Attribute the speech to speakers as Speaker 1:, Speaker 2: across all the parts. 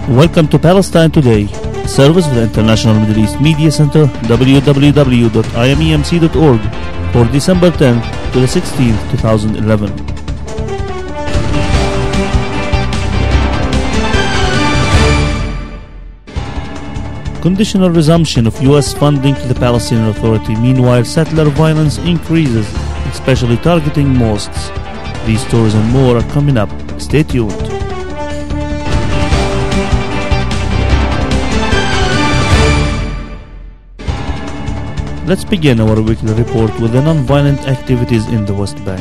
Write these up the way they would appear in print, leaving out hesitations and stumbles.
Speaker 1: Welcome to Palestine Today, a service of the International Middle East Media Center, www.imemc.org, for December 10th to the 16th, 2011. Conditional resumption of U.S. funding to the Palestinian Authority. Meanwhile, settler violence increases, especially targeting mosques. These stories and more are coming up. Stay tuned. Let's begin our weekly report with the non-violent activities in the West Bank.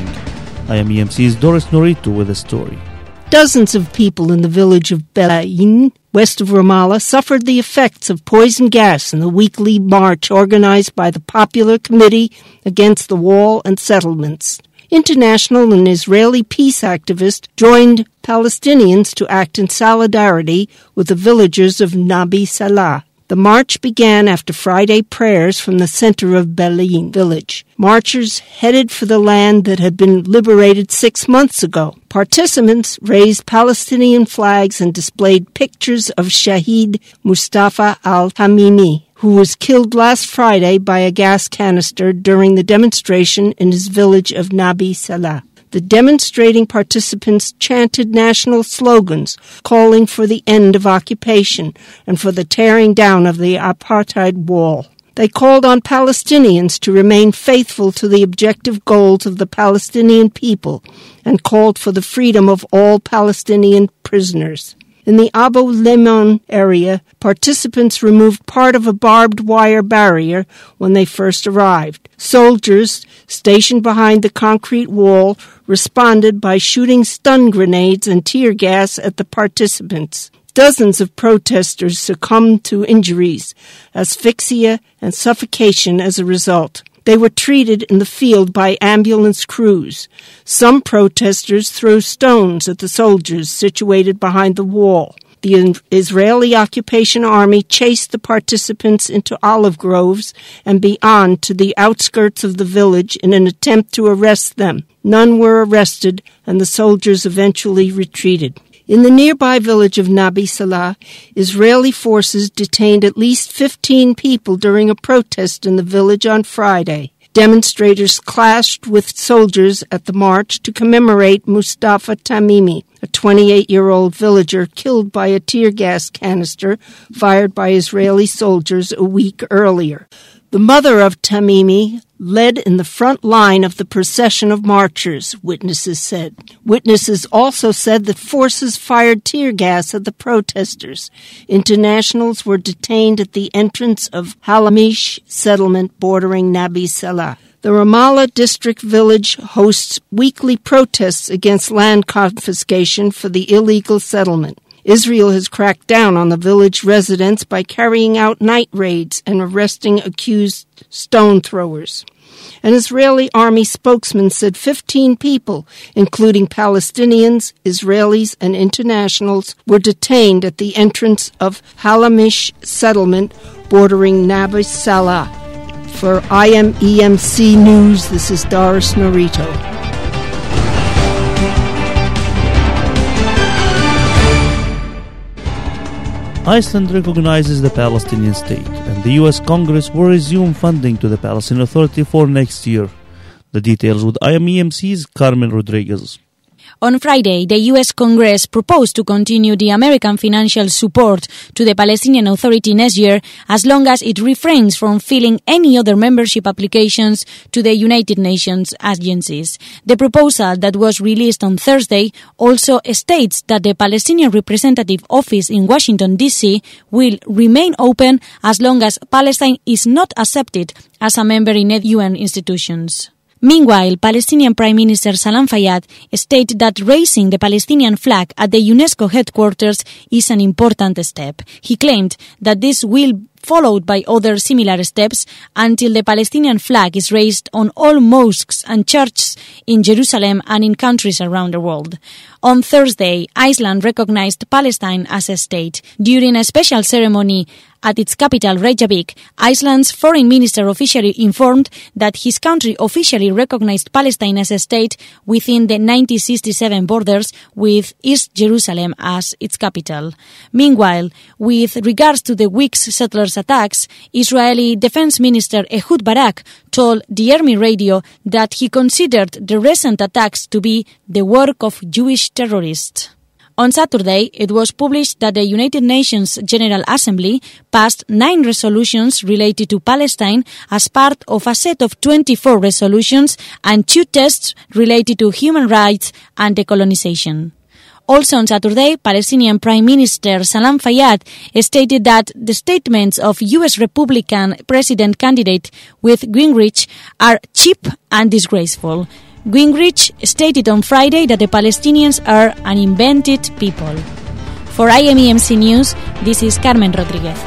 Speaker 1: IMEMC's Doris Norito with a story.
Speaker 2: Dozens of people in the village of Belain, west of Ramallah, suffered the effects of poison gas in the weekly march organized by the Popular Committee Against the Wall and Settlements. International and Israeli peace activists joined Palestinians to act in solidarity with the villagers of Nabi Salah. The march began after Friday prayers from the center of Belain village. Marchers headed for the land that had been liberated 6 months ago. Participants raised Palestinian flags and displayed pictures of Shahid Mustafa al-Tamimi, who was killed last Friday by a gas canister during the demonstration in his village of Nabi Salah. The demonstrating participants chanted national slogans calling for the end of occupation and for the tearing down of the apartheid wall. They called on Palestinians to remain faithful to the objective goals of the Palestinian people and called for the freedom of all Palestinian prisoners. In the Abu Lemon area, participants removed part of a barbed wire barrier when they first arrived. Soldiers stationed behind the concrete wall responded by shooting stun grenades and tear gas at the participants. Dozens of protesters succumbed to injuries, asphyxia, and suffocation as a result. They were treated in the field by ambulance crews. Some protesters threw stones at the soldiers situated behind the wall. The Israeli occupation army chased the participants into olive groves and beyond to the outskirts of the village in an attempt to arrest them. None were arrested, and the soldiers eventually retreated. In the nearby village of Nabi Salah, Israeli forces detained at least 15 people during a protest in the village on Friday. Demonstrators clashed with soldiers at the march to commemorate Mustafa Tamimi, a 28-year-old villager killed by a tear gas canister fired by Israeli soldiers a week earlier. The mother of Tamimi led in the front line of the procession of marchers, witnesses said. Witnesses also said that forces fired tear gas at the protesters. Internationals were detained at the entrance of Halamish settlement bordering Nabi Salah. The Ramallah district village hosts weekly protests against land confiscation for the illegal settlement. Israel has cracked down on the village residents by carrying out night raids and arresting accused stone throwers. An Israeli army spokesman said 15 people, including Palestinians, Israelis, and internationals, were detained at the entrance of Halamish settlement bordering Nabi Salah. For IMEMC News, this is Doris Norito.
Speaker 1: Iceland recognizes the Palestinian state, and the U.S. Congress will resume funding to the Palestinian Authority for next year. The details with IMEMC's Carmen Rodriguez.
Speaker 3: On Friday, the U.S. Congress proposed to continue the American financial support to the Palestinian Authority next year as long as it refrains from filing any other membership applications to the United Nations agencies. The proposal that was released on Thursday also states that the Palestinian Representative Office in Washington, D.C. will remain open as long as Palestine is not accepted as a member in UN institutions. Meanwhile, Palestinian Prime Minister Salam Fayyad stated that raising the Palestinian flag at the UNESCO headquarters is an important step. He claimed that this will followed by other similar steps until the Palestinian flag is raised on all mosques and churches in Jerusalem and in countries around the world. On Thursday, Iceland recognized Palestine as a state. During a special ceremony At its capital, Reykjavik, Iceland's foreign minister officially informed that his country officially recognized Palestine as a state within the 1967 borders, with East Jerusalem as its capital. Meanwhile, with regards to the week's settlers' attacks, Israeli Defense Minister Ehud Barak told the Army radio that he considered the recent attacks to be the work of Jewish terrorists. On Saturday, it was published that the United Nations General Assembly passed 9 resolutions related to Palestine as part of a set of 24 resolutions and 2 texts related to human rights and decolonization. Also on Saturday, Palestinian Prime Minister Salam Fayyad stated that the statements of U.S. Republican president candidate Newt Gingrich are cheap and disgraceful. Gingrich stated on Friday that the Palestinians are an invented people. For IMEMC News, this is Carmen Rodriguez.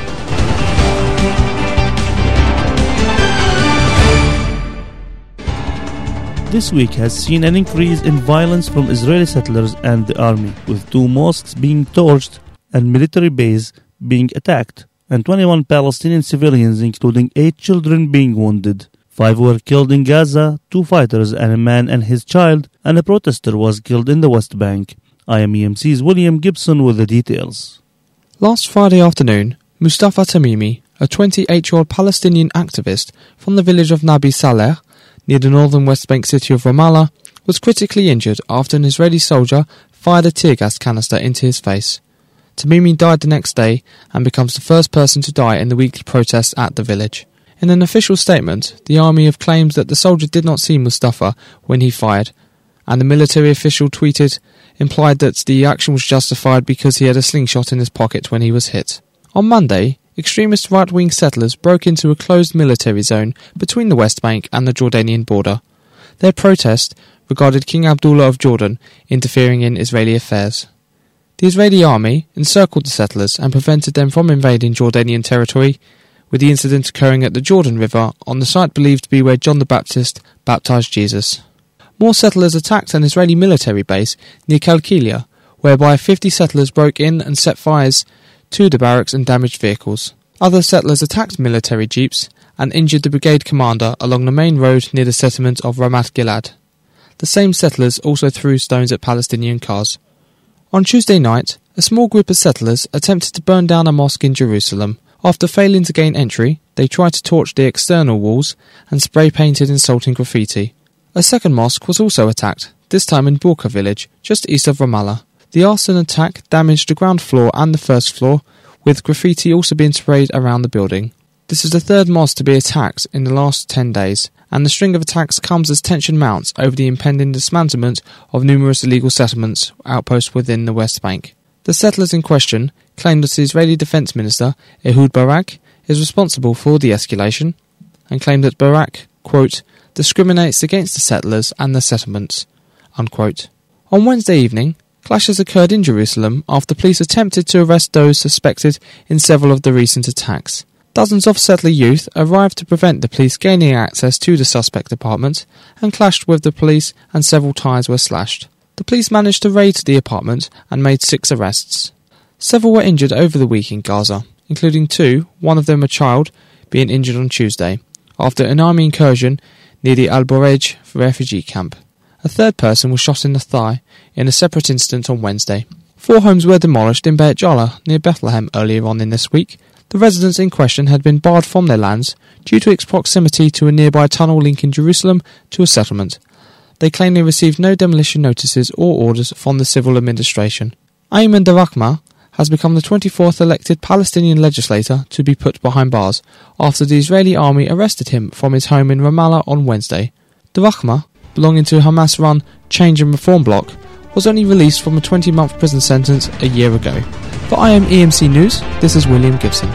Speaker 1: This week has seen an increase in violence from Israeli settlers and the army, with 2 mosques being torched and military bases being attacked, and 21 Palestinian civilians, including 8 children, being wounded. 5 were killed in Gaza, 2 fighters and a man and his child, and a protester was killed in the West Bank. IMEMC's William Gibson with the details.
Speaker 4: Last Friday afternoon, Mustafa Tamimi, a 28-year-old Palestinian activist from the village of Nabi Saleh, near the northern West Bank city of Ramallah, was critically injured after an Israeli soldier fired a tear gas canister into his face. Tamimi died the next day and becomes the first person to die in the weekly protests at the village. In an official statement, the army have claimed that the soldier did not see Mustafa when he fired, and the military official tweeted implied that the action was justified because he had a slingshot in his pocket when he was hit. On Monday, extremist right-wing settlers broke into a closed military zone between the West Bank and the Jordanian border. Their protest regarded King Abdullah of Jordan interfering in Israeli affairs. The Israeli army encircled the settlers and prevented them from invading Jordanian territory, with the incident occurring at the Jordan River on the site believed to be where John the Baptist baptized Jesus. More settlers attacked an Israeli military base near Kalkilia, whereby 50 settlers broke in and set fires to the barracks and damaged vehicles. Other settlers attacked military jeeps and injured the brigade commander along the main road near the settlement of Ramat Gilad. The same settlers also threw stones at Palestinian cars. On Tuesday night, a small group of settlers attempted to burn down a mosque in Jerusalem. After failing to gain entry, they tried to torch the external walls and spray-painted insulting graffiti. A second mosque was also attacked, this time in Burqa village, just east of Ramallah. The arson attack damaged the ground floor and the first floor, with graffiti also being sprayed around the building. This is the third mosque to be attacked in the last 10 days, and the string of attacks comes as tension mounts over the impending dismantlement of numerous illegal settlements outposts within the West Bank. The settlers in question claimed that the Israeli Defense Minister, Ehud Barak, is responsible for the escalation, and claimed that Barak, quote, discriminates against the settlers and the settlements, unquote. On Wednesday evening, clashes occurred in Jerusalem after police attempted to arrest those suspected in several of the recent attacks. Dozens of settler youth arrived to prevent the police gaining access to the suspect apartment and clashed with the police, and several tyres were slashed. The police managed to raid the apartment and made 6 arrests. Several were injured over the week in Gaza, including 2, one of them a child, being injured on Tuesday, after an army incursion near the Al-Burej refugee camp. A third person was shot in the thigh in a separate incident on Wednesday. 4 homes were demolished in Beit Jala near Bethlehem earlier on in this week. The residents in question had been barred from their lands due to its proximity to a nearby tunnel linking Jerusalem to a settlement. They claim they received no demolition notices or orders from the civil administration. Ayman Darakma has become the 24th elected Palestinian legislator to be put behind bars after the Israeli army arrested him from his home in Ramallah on Wednesday. Darakma, belonging to Hamas-run Change and Reform bloc, was only released from a 20-month prison sentence a year ago. For IMEMC News, this is William Gibson.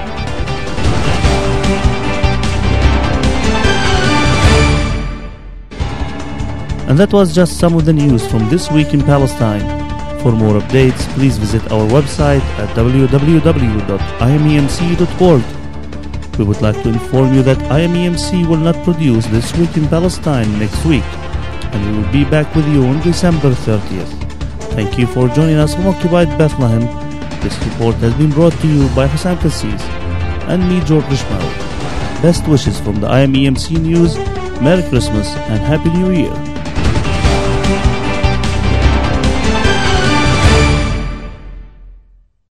Speaker 1: And that was just some of the news from this week in Palestine. For more updates, please visit our website at www.imemc.org. We would like to inform you that IMEMC will not produce This Week in Palestine next week, and we will be back with you on December 30th. Thank you for joining us from Occupied Bethlehem. This report has been brought to you by Hussam Kassis. and me, George Ishmael. Best wishes from the IMEMC News. Merry Christmas and Happy New Year.